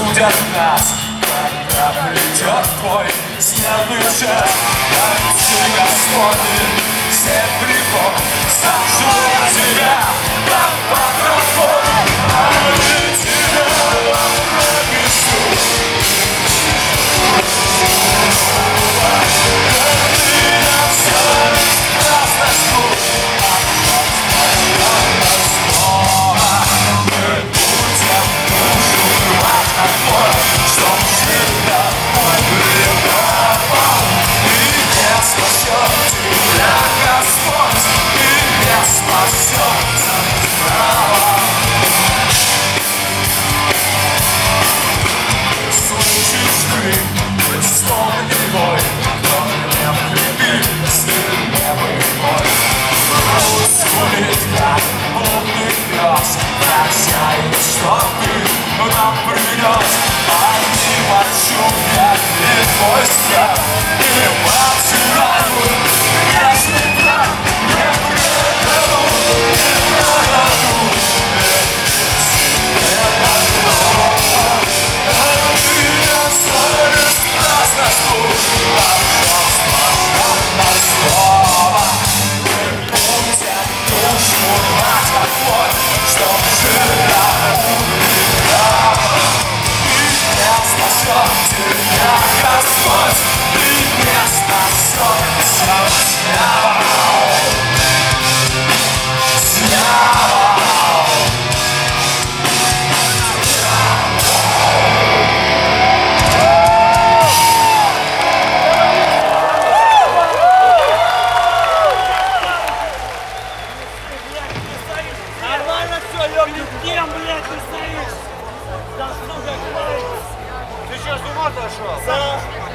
будет нас, когда придет твой смелый час. Отцы Господи, всех грехов сожжу я тебя, как потрофон, а я тебя пропишу. Что ты нам принес, а не хочу я и твой страх, и потеряю ясный прах, не предану, не продаду, не продаду. Ты останешь праздностью, пожалуйста, снова. Не будьте душу рвать огонь, чтоб жила. Тебя, Господь, ты не спасешь снова. Нормально все, Лёгкий, кем, блядь, ты стоишь? Да, сука, ты что, с ума сошел?